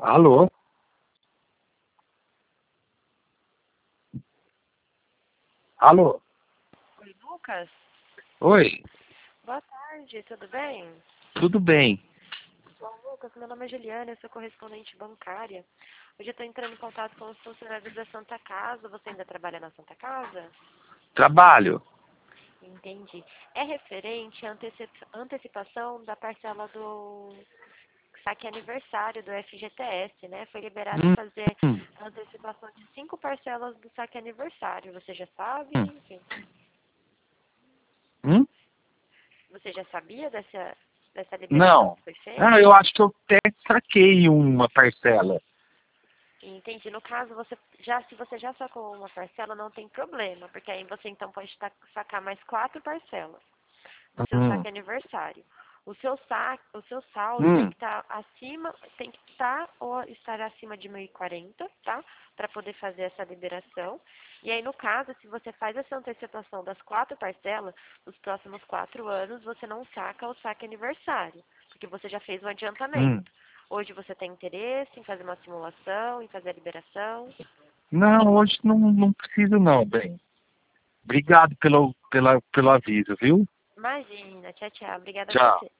Alô? Alô? Oi, Lucas. Oi? Boa tarde, tudo bem? Tudo bem? Bom, Lucas, meu nome é Juliana, eu sou correspondente bancária. Hoje eu estou entrando em contato com os funcionários da Santa Casa. Você ainda trabalha na Santa Casa? Trabalho? Entendi. É referente à antecipação da parcela do saque aniversário do FGTS, né? Foi liberado Hum, fazer hum, a antecipação de 5 parcelas do saque aniversário. Você já sabe? hum. Enfim, Hum? você já sabia dessa liberação Não. que foi Ah, feita? eu acho que eu até saquei uma parcela. Entendi. No caso, se você já sacou uma parcela, não tem problema, porque aí você então pode sacar mais 4 parcelas do seu Hum, saque aniversário. O seu saldo tem hum, que estar tem que estar ou estar acima de 1.040, tá? Para poder fazer essa liberação. E aí, no caso, se você faz essa antecipação das 4 parcelas, nos próximos 4 anos, você não saca o saque aniversário, porque você já fez um hum. adiantamento. Hoje você tem interesse em fazer uma simulação, em fazer a liberação? Não, hoje não preciso não, bem. Obrigado pelo aviso, viu? Imagina, tchau, tchau. Obrigada a Tchau. você.